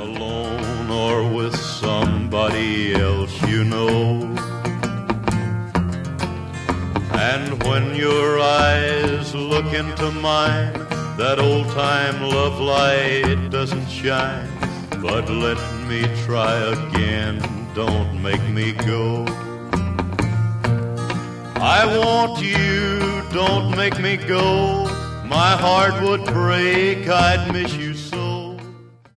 alone or with somebody else you know. And when your eyes look into mine, that old-time love light doesn't shine. But let me try again, don't make me go. I want you, don't make me go. My heart would break, I'd miss you